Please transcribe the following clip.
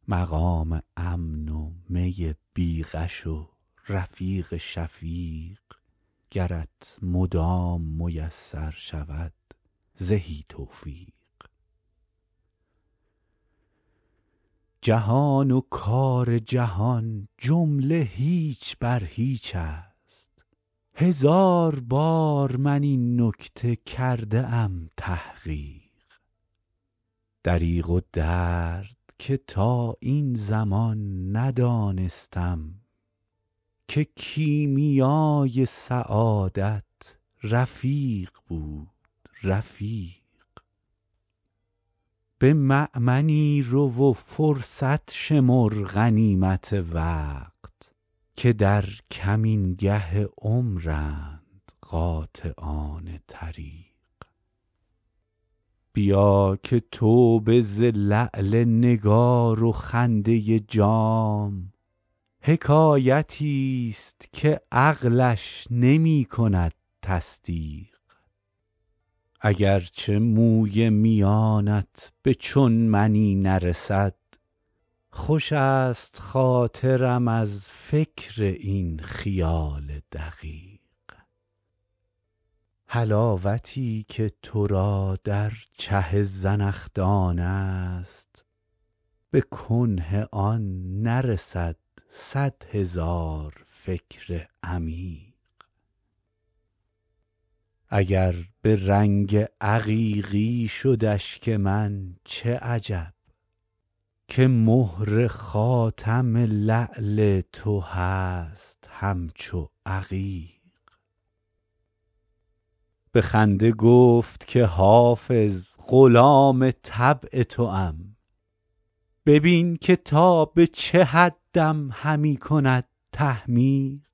مقام امن و می بیغش و رفیق شفیق گرت مدام میسر شود زهی توفیق. جهان و کار جهان جمله هیچ بر هیچ است، هزار بار من این نکته کرده ام تحقیق. دریغ و درد که تا این زمان ندانستم، که کیمیای سعادت رفیق بود رفیق. به مأمنی رو و فرصت شمر غنیمت وقت، که در کمینگه عمرند قاطعان طریق. بیا که توبه ز لعل نگار و خنده جام، حکایتی است که عقلش نمی کند تصدیق. اگرچه موی میانت به چون منی نرسد، خوش است خاطرم از فکر این خیال دقیق. حلاوتی که تو را در چه زنخدان است، به کنه آن نرسد 100,000 فکر عمیق. اگر به رنگ عقیقی شد اشک من چه عجب، که مهر خاتم لعل تو هست همچو عقیق. به خنده گفت که حافظ غلام طبع توام، ببین که تا به چه حدم همی کند تحمیق.